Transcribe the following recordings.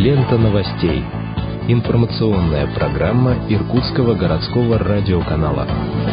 Лента новостей. Информационная программа Иркутского городского радиоканала.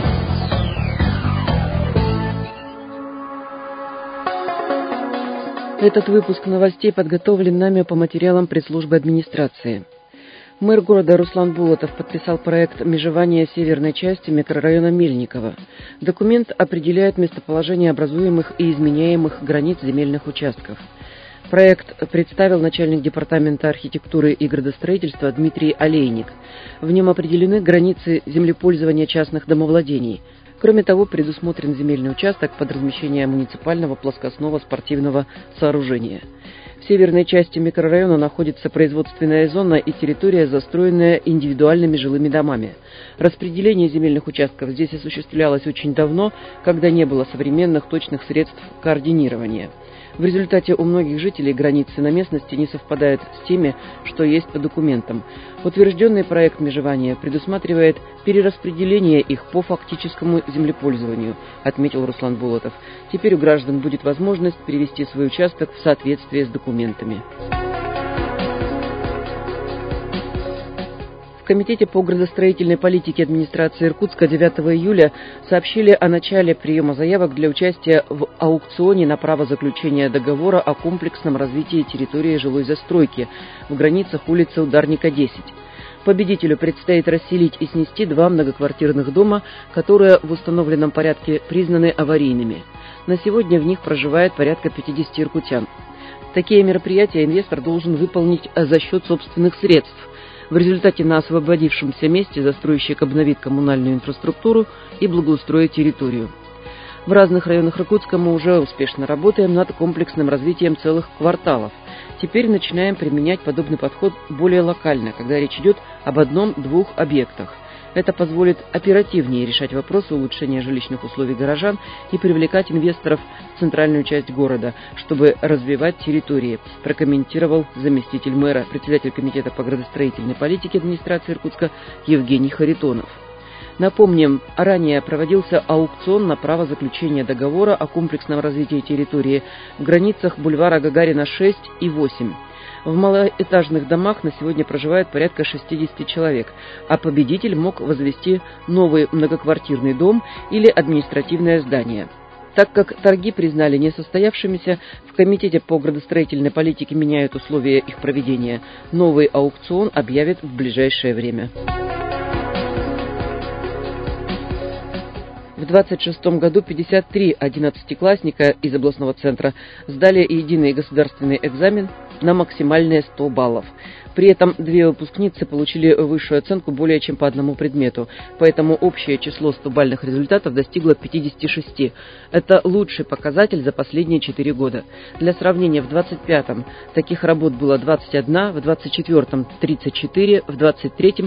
Этот выпуск новостей подготовлен нами по материалам пресс-службы администрации. Мэр города Руслан Булатов подписал проект межевания северной части микрорайона Мельниково. Документ определяет местоположение образуемых и изменяемых границ земельных участков. Проект представил начальник департамента архитектуры и градостроительства Дмитрий Олейник. В нем определены границы землепользования частных домовладений. Кроме того, предусмотрен земельный участок под размещение муниципального плоскостного спортивного сооружения. В северной части микрорайона находится производственная зона и территория, застроенная индивидуальными жилыми домами. Распределение земельных участков здесь осуществлялось очень давно, когда не было современных точных средств координирования. В результате у многих жителей границы на местности не совпадают с теми, что есть по документам. Утвержденный проект межевания предусматривает перераспределение их по фактическому землепользованию, отметил Руслан Булатов. Теперь у граждан будет возможность перевести свой участок в соответствии с документами. В Комитете по градостроительной политике администрации Иркутска 9 июля сообщили о начале приема заявок для участия в аукционе на право заключения договора о комплексном развитии территории жилой застройки в границах улицы Ударника, 10. Победителю предстоит расселить и снести 2 многоквартирных дома, которые в установленном порядке признаны аварийными. На сегодня в них проживает порядка 50 иркутян. Такие мероприятия инвестор должен выполнить за счет собственных средств. В результате на освободившемся месте застройщик обновит коммунальную инфраструктуру и благоустроит территорию. В разных районах Иркутска мы уже успешно работаем над комплексным развитием целых кварталов. Теперь начинаем применять подобный подход более локально, когда речь идет об 1-2 объектах. Это позволит оперативнее решать вопросы улучшения жилищных условий горожан и привлекать инвесторов в центральную часть города, чтобы развивать территории, прокомментировал заместитель мэра, председатель Комитета по градостроительной политике администрации Иркутска Евгений Харитонов. Напомним, ранее проводился аукцион на право заключения договора о комплексном развитии территории в границах бульвара Гагарина 6 и 8. В малоэтажных домах на сегодня проживает порядка 60 человек, а победитель мог возвести новый многоквартирный дом или административное здание. Так как торги признали несостоявшимися, в Комитете по градостроительной политике меняют условия их проведения. Новый аукцион объявят в ближайшее время. В 26 году 53 одиннадцатиклассника из областного центра сдали единый государственный экзамен на максимальные 100 баллов. При этом 2 выпускницы получили высшую оценку более чем по одному предмету, поэтому общее число 100-бальных результатов достигло 56. Это лучший показатель за последние 4 года. Для сравнения, в 25-м таких работ было 21, в 24-м 34, в 23-м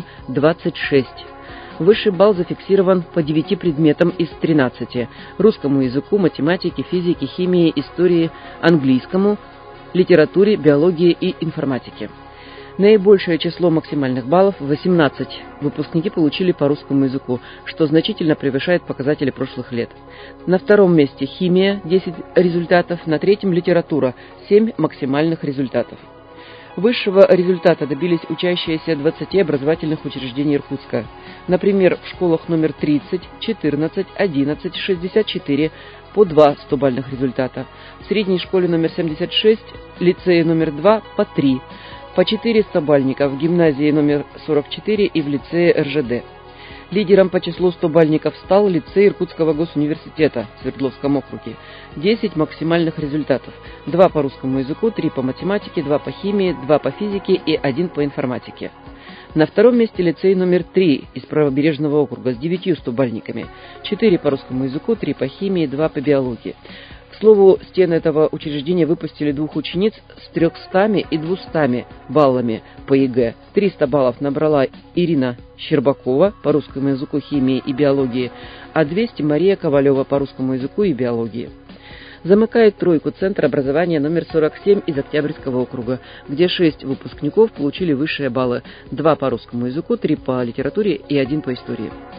26. Высший балл зафиксирован по 9 предметам из 13: русскому языку, математике, физике, химии, истории, английскому, литературе, биологии и информатике. Наибольшее число максимальных баллов, 18, выпускники получили по русскому языку, что значительно превышает показатели прошлых лет. На 2-м месте химия, 10 результатов, на 3-м литература, 7 максимальных результатов. Высшего результата добились учащиеся 20 образовательных учреждений Иркутска. Например, в школах номер 30, 14, 11, 64 по 2 100-бальных результата. В средней школе номер 76, лицее номер 2 по 3. По 4 100-бальника в гимназии номер 44 и в лицее РЖД. Лидером по числу 100-бальников стал лицей Иркутского госуниверситета в Свердловском округе. 10 максимальных результатов. 2 по русскому языку, 3 по математике, 2 по химии, 2 по физике и 1 по информатике. На 2-м месте лицей номер 3 из Правобережного округа с 9 100-бальниками. 4 по русскому языку, 3 по химии, 2 по биологии. К слову, стены этого учреждения выпустили 2 учениц с 300 и 200 баллами по ЕГЭ. 300 баллов набрала Ирина Щербакова по русскому языку, химии и биологии, а 200 Мария Ковалева по русскому языку и биологии. Замыкает тройку Центр образования номер 47 из Октябрьского округа, где 6 выпускников получили высшие баллы: 2 по русскому языку, 3 по литературе и 1 по истории.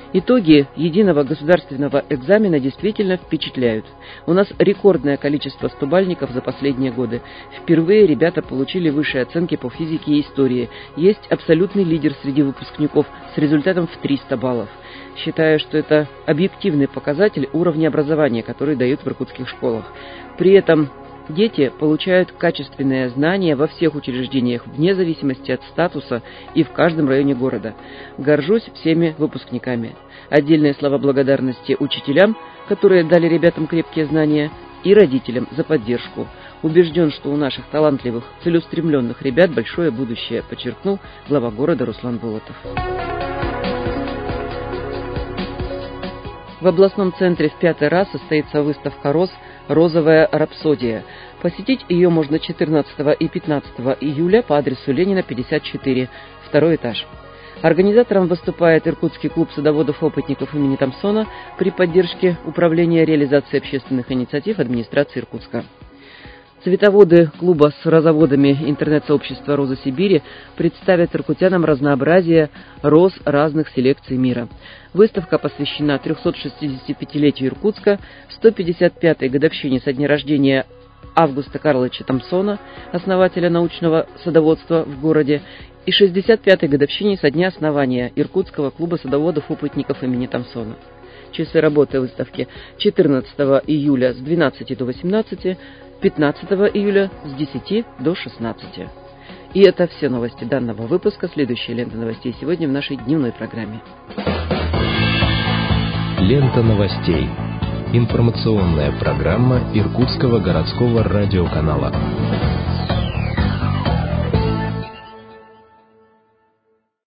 Итоги единого государственного экзамена действительно впечатляют. У нас рекордное количество стобальников за последние годы. Впервые ребята получили высшие оценки по физике и истории. Есть абсолютный лидер среди выпускников с результатом в 300 баллов. Считаю, что это объективный показатель уровня образования, который дают в иркутских школах. При этом дети получают качественные знания во всех учреждениях, вне зависимости от статуса и в каждом районе города. Горжусь всеми выпускниками. Отдельные слова благодарности учителям, которые дали ребятам крепкие знания, и родителям за поддержку. Убежден, что у наших талантливых, целеустремленных ребят большое будущее, подчеркнул глава города Руслан Болотов. В областном центре в 5-й раз состоится выставка роз «Розовая рапсодия». Посетить ее можно 14 и 15 июля по адресу Ленина, 54, 2 этаж. Организатором выступает Иркутский клуб садоводов-опытников имени Томсона при поддержке Управления реализации общественных инициатив администрации Иркутска. Цветоводы клуба с розоводами интернет-сообщества «Роза Сибири» представят иркутянам разнообразие роз разных селекций мира. Выставка посвящена 365-летию Иркутска, 155-й годовщине со дня рождения Августа Карловича Томсона, основателя научного садоводства в городе, и 65-й годовщине со дня основания Иркутского клуба садоводов-опытников имени Томсона. Часы работы выставки: 14 июля с 12 до 18, 15 июля с 10 до 16. И это все новости данного выпуска. Следующая лента новостей сегодня в нашей дневной программе. Лента новостей. Информационная программа Иркутского городского радиоканала.